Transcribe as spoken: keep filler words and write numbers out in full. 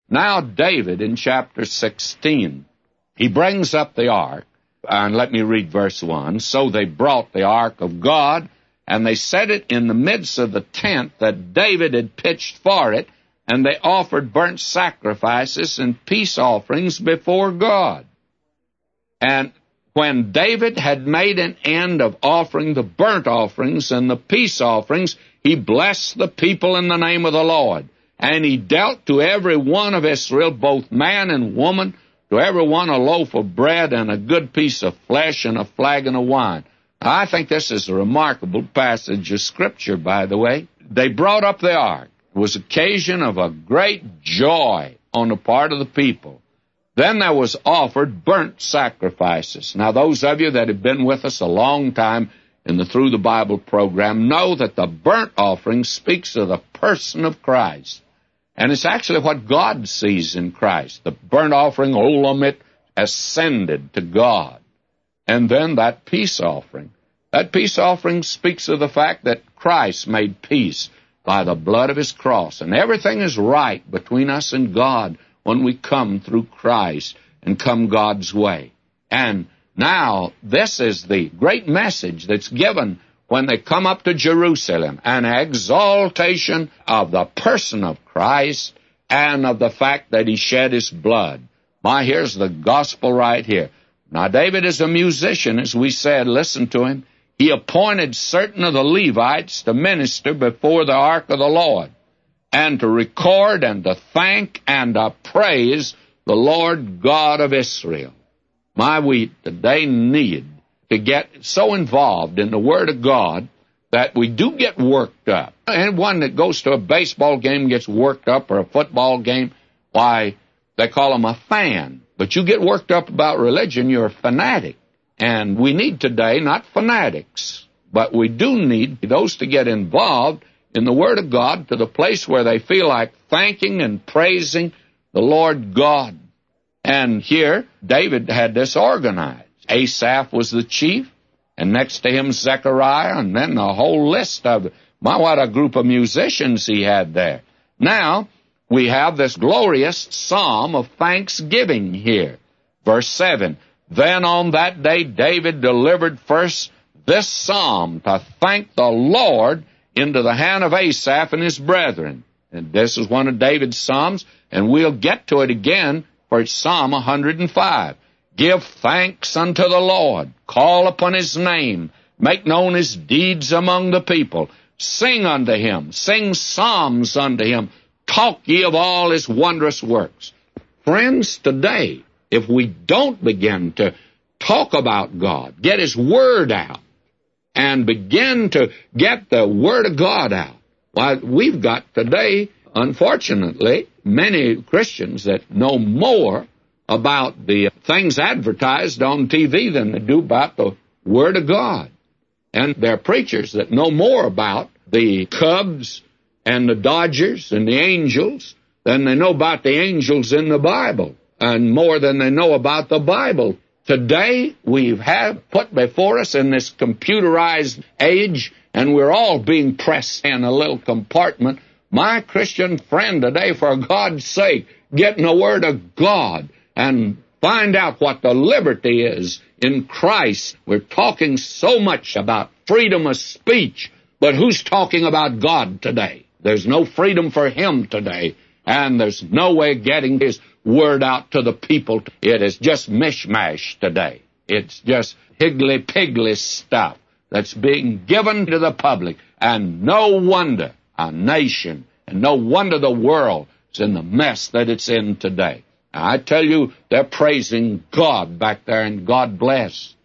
Now David, in chapter sixteen, he brings up the ark, and let me read verse one. So they brought the ark of God, and they set it in the midst of the tent that David had pitched for it, and they offered burnt sacrifices and peace offerings before God. And when David had made an end of offering the burnt offerings and the peace offerings, he blessed the people in the name of the Lord. And he dealt to every one of Israel, both man and woman, to every one a loaf of bread and a good piece of flesh and a flagon of wine. Now, I think this is a remarkable passage of Scripture, by the way. They brought up the ark. It was occasion of a great joy on the part of the people. Then there was offered burnt sacrifices. Now, those of you that have been with us a long time in the Through the Bible program know that the burnt offering speaks of the person of Christ. And it's actually what God sees in Christ. The burnt offering, olamit, ascended to God. And then that peace offering. That peace offering speaks of the fact that Christ made peace by the blood of his cross. And everything is right between us and God when we come through Christ and come God's way. And now this is the great message that's given when they come up to Jerusalem, an exaltation of the person of Christ and of the fact that he shed his blood. My, here's the gospel right here. Now, David is a musician, as we said. Listen to him. He appointed certain of the Levites to minister before the ark of the Lord, and to record and to thank and to praise the Lord God of Israel. My, we today need to get so involved in the Word of God that we do get worked up. Anyone that goes to a baseball game gets worked up, or a football game, why, they call them a fan. But you get worked up about religion, you're a fanatic. And we need today not fanatics, but we do need those to get involved in the Word of God to the place where they feel like thanking and praising the Lord God. And here, David had this organized. Asaph was the chief, and next to him Zechariah, and then the whole list of, my, what a group of musicians he had there. Now, we have this glorious psalm of thanksgiving here. Verse seven, then on that day David delivered first this psalm to thank the Lord into the hand of Asaph and his brethren. And this is one of David's psalms, and we'll get to it again, for it's Psalm one hundred five. Give thanks unto the Lord, call upon his name, make known his deeds among the people. Sing unto him, sing psalms unto him, talk ye of all his wondrous works. Friends, today, if we don't begin to talk about God, get his word out, and begin to get the Word of God out, why, we've got today, unfortunately, many Christians that know more about the things advertised on T V than they do about the Word of God. And there are preachers that know more about the Cubs and the Dodgers and the Angels than they know about the angels in the Bible, and more than they know about the Bible. Today, we have put before us in this computerized age, and we're all being pressed in a little compartment. My Christian friend today, for God's sake, get in the Word of God and find out what the liberty is in Christ. We're talking so much about freedom of speech, but who's talking about God today? There's no freedom for him today, and there's no way of getting his word out to the people. It is just mishmash today. It's just higgly-piggly stuff that's being given to the public, and no wonder our nation, and no wonder the world is in the mess that it's in today. Now, I tell you, they're praising God back there, and God bless.